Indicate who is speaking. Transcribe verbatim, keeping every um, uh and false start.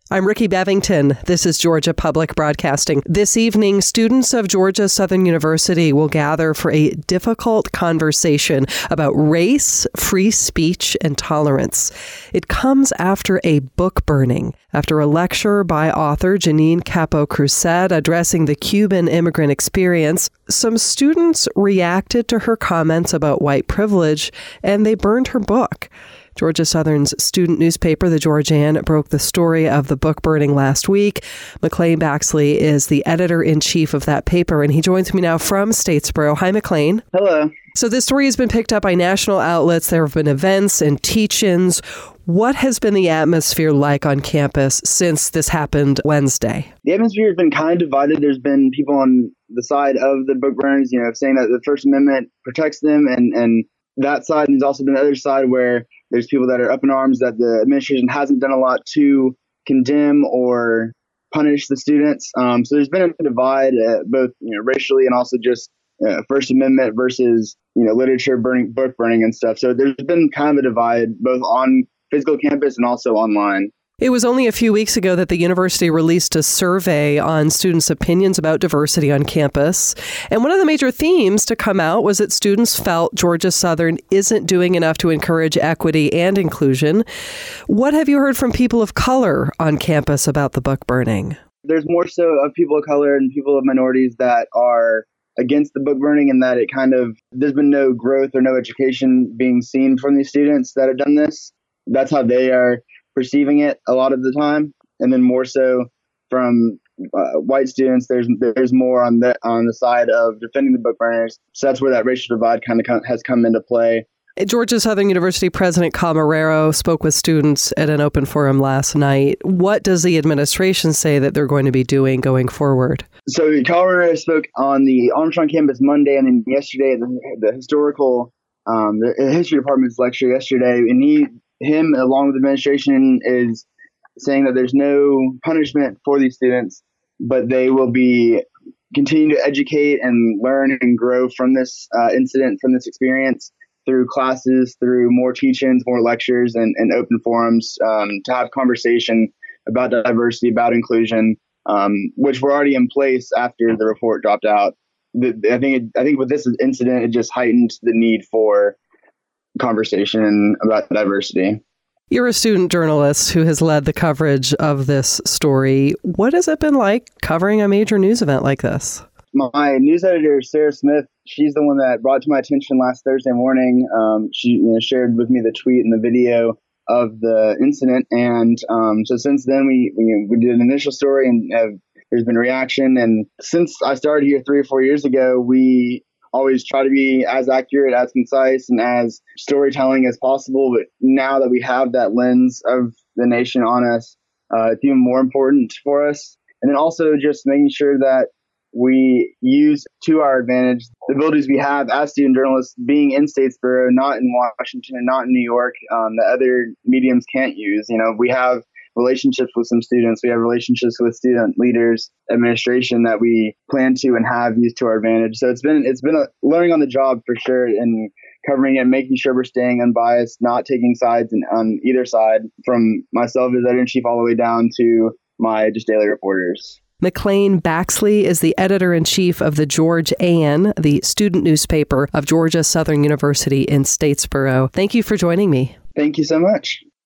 Speaker 1: I'm Ricky Bevington. This is Georgia Public Broadcasting. This evening, students of Georgia Southern University will gather for a difficult conversation about race, free speech, and tolerance. It comes after a book burning, after a lecture by author Jeanine Capot-Crused addressing the Cuban immigrant experience. Some students reacted to her comments about white privilege, and they burned her book. Georgia Southern's student newspaper, The Georgian, broke the story of the book burning last week. McLean Baxley is the editor-in-chief of that paper, and he joins me now from Statesboro. Hi, McLean.
Speaker 2: Hello.
Speaker 1: So this story has been picked up by national outlets. There have been events and teach-ins. What has been the atmosphere like on campus since this happened Wednesday?
Speaker 2: The atmosphere has been kind of divided. There's been people on the side of the book burners, you know, saying that the First Amendment protects them, and, and that side. And there's also been the other side where there's people that are up in arms that the administration hasn't done a lot to condemn or punish the students. Um, so there's been a divide, uh, both you know, racially and also just uh, First Amendment versus you know literature burning, book burning, and stuff. So there's been kind of a divide both on physical campus and also online.
Speaker 1: It was only a few weeks ago that the university released a survey on students' opinions about diversity on campus. And one of the major themes to come out was that students felt Georgia Southern isn't doing enough to encourage equity and inclusion. What have you heard from people of color on campus about the book burning?
Speaker 2: There's more so of people of color and people of minorities that are against the book burning, and that it kind of, there's been no growth or no education being seen from these students that have done this. That's how they are perceiving it a lot of the time. And then more so from uh, white students, there's there's more on the on the side of defending the book burners. So that's where that racial divide kind of com- has come into play.
Speaker 1: Georgia Southern University President Cal Marrero spoke with students at an open forum last night. What does the administration say that they're going to be doing going forward?
Speaker 2: So Cal Marrero spoke on the Armstrong campus Monday, and then yesterday the, the historical um, the history department's lecture yesterday, and he him along with the administration is saying that there's no punishment for these students, but they will be continue to educate and learn and grow from this uh, incident, from this experience, through classes, through more teach-ins, more lectures, and, and open forums um, to have conversation about diversity, about inclusion, um, which were already in place after the report dropped out. The, I think it, I think with this incident, it just heightened the need for conversation about diversity.
Speaker 1: You're a student journalist who has led the coverage of this story. What has it been like covering a major news event like this?
Speaker 2: My news editor, Sarah Smith, she's the one that brought to my attention last Thursday morning. Um, she you know, shared with me the tweet and the video of the incident. And um, so since then, we, we we did an initial story, and have, there's been reaction. And since I started here three or four years ago, we always try to be as accurate, as concise, and as storytelling as possible. But now that we have that lens of the nation on us, uh, it's even more important for us. And then also just making sure that we use to our advantage the abilities we have as student journalists, being in Statesboro, not in Washington and not in New York, um, that other mediums can't use. You know, we have relationships with some students. We have relationships with student leaders, administration that we plan to and have used to our advantage. So it's been it's been a learning on the job for sure, and covering it, making sure we're staying unbiased, not taking sides in, on either side, from myself as editor-in-chief all the way down to my just daily reporters.
Speaker 1: McLean Baxley is the editor-in-chief of the Georgian, the student newspaper of Georgia Southern University in Statesboro. Thank you for joining me.
Speaker 2: Thank you so much.